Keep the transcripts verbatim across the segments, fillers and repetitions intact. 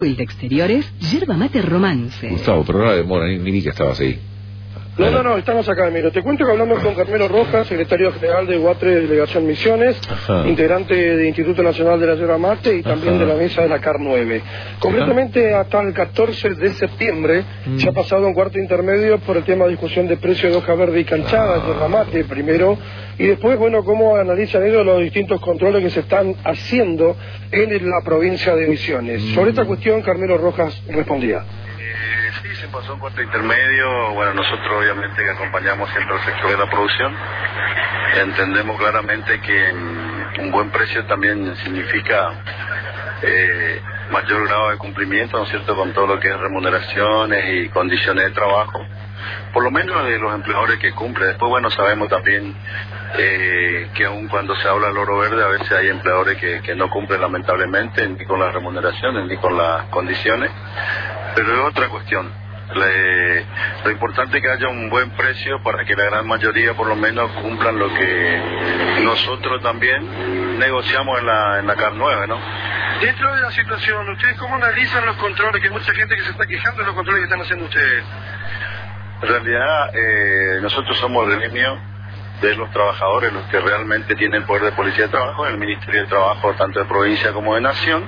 Y de exteriores, yerba mate romance. Gustavo, pero no la demora, ni, ni vi que estabas ahí. No, no, no, estamos acá, miro. Te cuento que hablamos con Carmelo Rojas, secretario general de Guatre Delegación Misiones, Ajá. integrante del Instituto Nacional de la Yerba Mate y también Ajá. de la mesa de la C A R nueve. Concretamente, hasta el catorce de septiembre mm. se ha pasado un cuarto intermedio por el tema de discusión de precio de hoja verde y canchada, ah. yerba mate primero, y después, bueno, cómo analizan ellos los distintos controles que se están haciendo en la provincia de Misiones. Mm. Sobre esta cuestión, Carmelo Rojas respondía. Sí, se pasó un cuarto intermedio. Bueno, nosotros obviamente que acompañamos siempre al sector de la producción, entendemos claramente que un buen precio también significa eh, mayor grado de cumplimiento, ¿no es cierto?, con todo lo que es remuneraciones y condiciones de trabajo, por lo menos de los empleadores que cumplen. Después, bueno, sabemos también eh, que aun cuando se habla del oro verde, a veces hay empleadores que, que no cumplen lamentablemente ni con las remuneraciones ni con las condiciones. Pero es otra cuestión. Le, lo importante es que haya un buen precio para que la gran mayoría por lo menos cumplan lo que nosotros también negociamos en la, en la C A R nueve, ¿no? Dentro de la situación, ¿ustedes cómo analizan los controles? Que hay mucha gente que se está quejando de los controles que están haciendo ustedes. En realidad, eh, nosotros somos el gremio de los trabajadores, los que realmente tienen poder de policía de trabajo, en el Ministerio de Trabajo, tanto de provincia como de nación.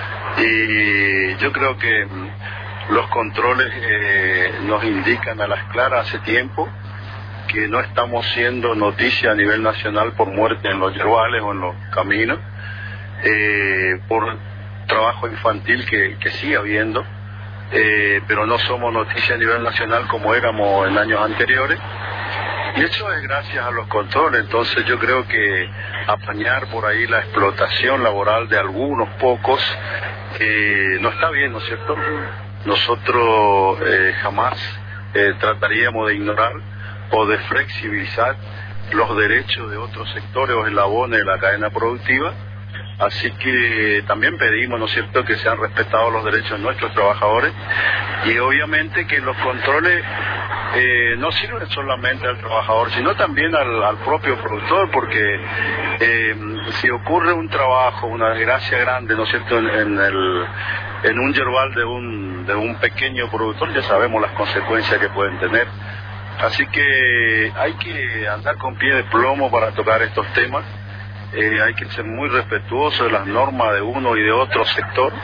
Y yo creo que los controles eh, nos indican a las claras hace tiempo que no estamos siendo noticia a nivel nacional por muerte en los yerbales o en los caminos, eh, por trabajo infantil que, que sigue habiendo, eh, pero no somos noticia a nivel nacional como éramos en años anteriores. Y eso es gracias a los controles. Entonces yo creo que apañar por ahí la explotación laboral de algunos pocos eh, no está bien, ¿no es cierto? Nosotros eh, jamás eh, trataríamos de ignorar o de flexibilizar los derechos de otros sectores o eslabones de la cadena productiva. Así que también pedimos, ¿no es cierto?, que sean respetados los derechos de nuestros trabajadores y obviamente que los controles eh, no sirven solamente al trabajador, sino también al, al propio productor, porque eh, si ocurre un trabajo, una desgracia grande, ¿no es cierto?, en, en, el, en un yerbal de un, de un pequeño productor, ya sabemos las consecuencias que pueden tener. Así que hay que andar con pie de plomo para tocar estos temas. Eh, hay que ser muy respetuoso de las normas de uno y de otro sector.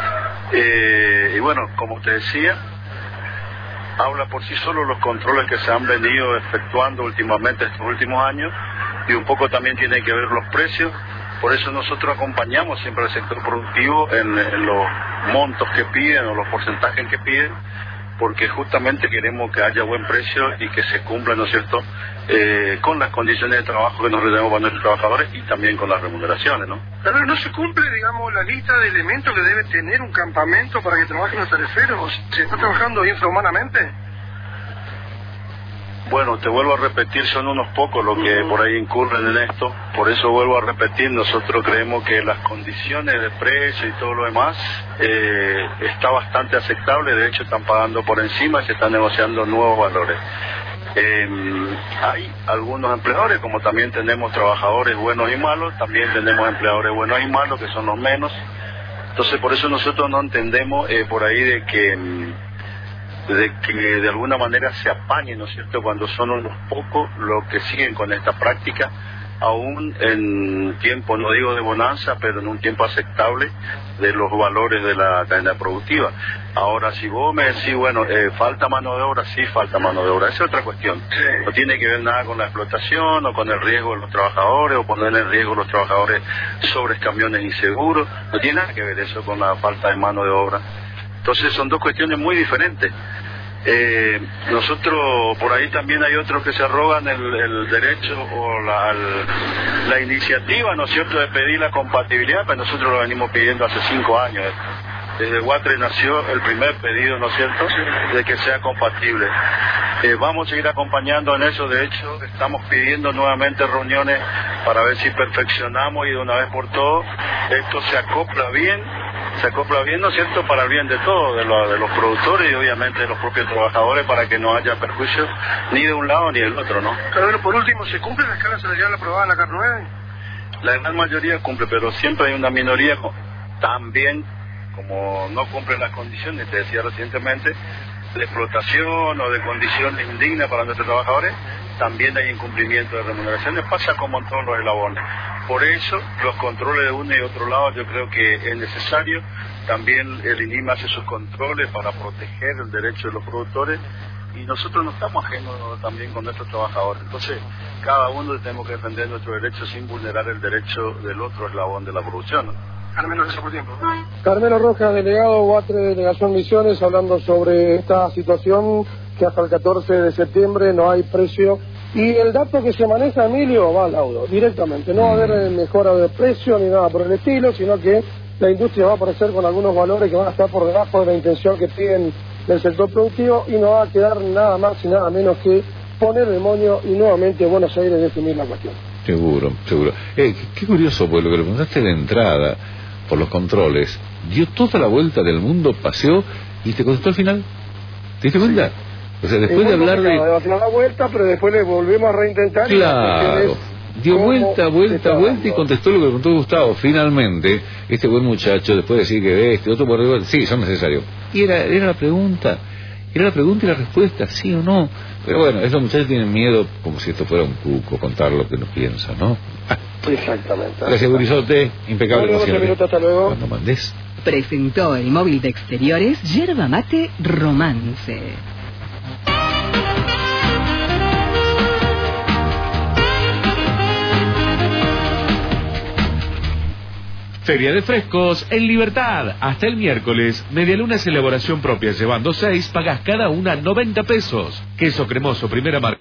Eh, y bueno, como te decía, habla por sí solo los controles que se han venido efectuando últimamente estos últimos años, y un poco también tiene que ver los precios. Por eso nosotros acompañamos siempre al sector productivo en, en los montos que piden o los porcentajes que piden, porque justamente queremos que haya buen precio y que se cumpla, ¿no es cierto?, eh, con las condiciones de trabajo que nos tenemos para nuestros trabajadores y también con las remuneraciones, ¿no? Pero no se cumple, digamos, la lista de elementos que debe tener un campamento para que trabajen los tariferos. ¿Se está trabajando infrahumanamente? Bueno, te vuelvo a repetir, son unos pocos los que por ahí incurren en esto. Por eso vuelvo a repetir, nosotros creemos que las condiciones de precio y todo lo demás eh, está bastante aceptable. De hecho, están pagando por encima y se están negociando nuevos valores. Eh, hay algunos empleadores, como también tenemos trabajadores buenos y malos, también tenemos empleadores buenos y malos, que son los menos. Entonces, por eso nosotros no entendemos eh, por ahí de que... de que de alguna manera se apañen, ¿no es cierto?, cuando son unos pocos los que siguen con esta práctica, aún en tiempo, no digo de bonanza, pero en un tiempo aceptable de los valores de la cadena productiva. Ahora, si vos me decís, bueno, eh, falta mano de obra, sí falta mano de obra, esa es otra cuestión. No tiene que ver nada con la explotación o con el riesgo de los trabajadores o poner en riesgo a los trabajadores sobre camiones inseguros, no tiene nada que ver eso con la falta de mano de obra. Entonces son dos cuestiones muy diferentes. Eh, nosotros, por ahí también hay otros que se arrogan el, el derecho o la, el, la iniciativa, ¿no es cierto?, de pedir la compatibilidad, pero nosotros lo venimos pidiendo hace cinco años. Desde Guatre nació el primer pedido, ¿no es cierto?, de que sea compatible. Eh, vamos a seguir acompañando en eso. De hecho, estamos pidiendo nuevamente reuniones para ver si perfeccionamos y de una vez por todas esto se acopla bien, se acopla bien, ¿no es cierto?, para el bien de todos, de, lo, de los productores y obviamente de los propios trabajadores, para que no haya perjuicio ni de un lado ni del otro, ¿no? Pero bueno, por último, ¿se cumple la escala salarial aprobada en la C A R nueve? La gran mayoría cumple, pero siempre hay una minoría también como no cumplen las condiciones, te decía recientemente, de explotación o de condiciones indignas para nuestros trabajadores, también hay incumplimiento de remuneraciones, pasa como en todos los eslabones. Por eso, los controles de uno y otro lado yo creo que es necesario. También el I N I M hace sus controles para proteger el derecho de los productores y nosotros no estamos ajenos también con nuestros trabajadores. Entonces, cada uno tenemos que defender nuestro derecho sin vulnerar el derecho del otro eslabón de la producción, ¿no? Carmelo, gracias por el tiempo. Carmelo Rojas, delegado UATRE de Delegación Misiones, hablando sobre esta situación que hasta el catorce de septiembre no hay precio. Y el dato que se maneja, Emilio, va al laudo, directamente. No va a haber mejora de precio ni nada por el estilo, sino que la industria va a aparecer con algunos valores que van a estar por debajo de la intención que piden del sector productivo y no va a quedar nada más y nada menos que poner el moño y nuevamente Buenos Aires definir la cuestión. Seguro, seguro. Eh, qué curioso, porque lo que le preguntaste de entrada, por los controles, dio toda la vuelta del mundo, paseó y te contestó al final. ¿Te diste cuenta? Sí. O sea, después de hablar de... Al final la vuelta, pero después le volvemos a reintentar. Claro. Dio vuelta, vuelta, vuelta y contestó lo que preguntó Gustavo. Finalmente, este buen muchacho, después de decir que ve este otro por arriba, sí, son necesarios. Y era, era la pregunta. Era la pregunta y la respuesta, sí o no. Pero bueno, esos muchachos tienen miedo, como si esto fuera un cuco, contar lo que nos piensan, ¿no? Exactamente. Gracias, Gurizote. Impecable como siempre. Hasta luego. Cuando mandes. Presentó el móvil de exteriores Yerba Mate Romance. Feria de frescos en Libertad. Hasta el miércoles. Medialunas elaboración propia. Llevando seis, pagas cada una noventa pesos. Queso cremoso primera marca.